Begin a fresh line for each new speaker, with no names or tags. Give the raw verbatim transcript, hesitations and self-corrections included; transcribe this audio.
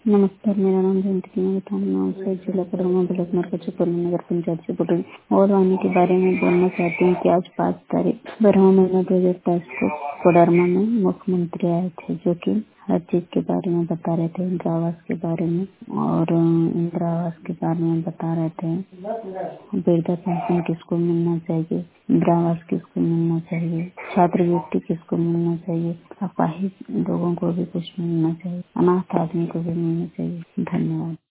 नमस्कार, मेरा नाम जयंती मैं थाना से जिला कड़वा ब्लॉक मरकचपुर नगर पंचायत से बोल रही हूँ और वाणी के बारे में बोलना चाहती हूँ कि आज पाँच तारीख बारहवां महीना दो हजार तेईस को कोडरमा में मुख्यमंत्री आए थे, जो कि हर चीज के बारे में बता रहे थे। इंदिरा आवास के बारे में और अ, इंदिरा आवास के बारे में बता रहे थे। वृद्धा पेंशन किसको मिलना चाहिए, इंदिरा आवास किसको मिलना चाहिए, छात्रवृत्ति किसको मिलना चाहिए, अपाहिज लोगों को भी कुछ मिलना चाहिए, अनाथ आदमी को भी मिलना चाहिए। धन्यवाद।